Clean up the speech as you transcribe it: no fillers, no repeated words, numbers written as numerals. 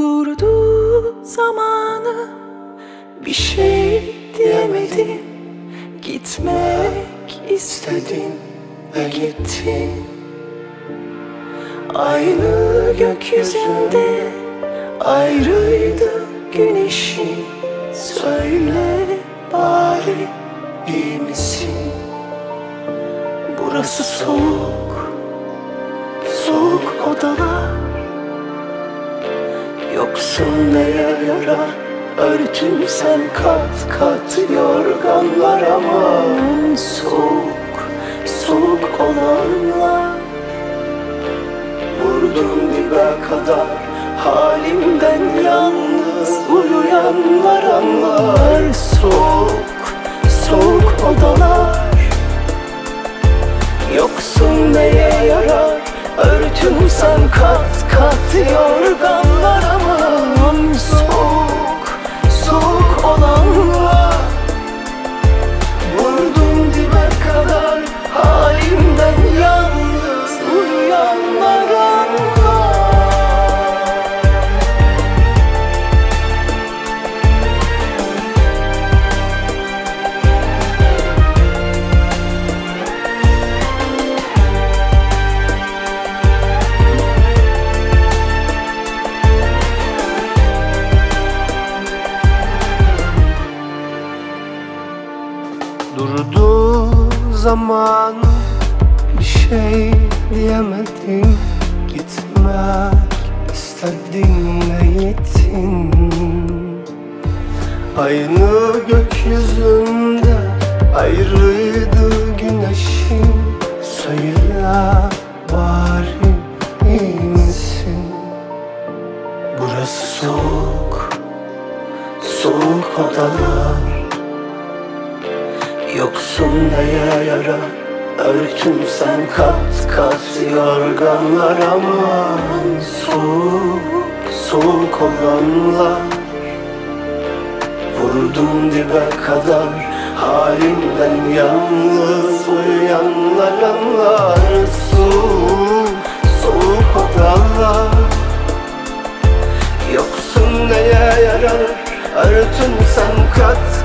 Durdu zamanı, bir şey diyemedim. Gitmek istedin ve gittin. Aynı gökyüzünde ayrıydı güneşin. Söyle bari, iyi misin? Burası soğuk, soğuk odalar. Yoksun neye yarar? Örtünsen kat kat yorganlar. Aman soğuk, soğuk olanlar. Vurdum dibe kadar, halimden yalnız uyuyanlar anlar. Soğuk, soğuk odalar. Yoksun neye yarar? Örtünsen kat kat yorganlar. Aman soğuk, soğuk olanlar. Vurdum dibe kadar, halimden yalnız uyuyanlar anlar. Durdu zaman, bir şey diyemedim. Gitmek istedin ve gittin. Aynı gökyüzünde ayrıydı güneşin. Söyle bari, iyi misin? Burası soğuk, soğuk odalar. Yoksun neye yarar? Örtünsen kat kat yorganlar. Aman soğuk, soğuk olanlar. Vurdum dibe kadar, halimden yalnız uyuyanlar anlar. Soğuk, soğuk odalar. Yoksun neye yarar? Örtünsen kat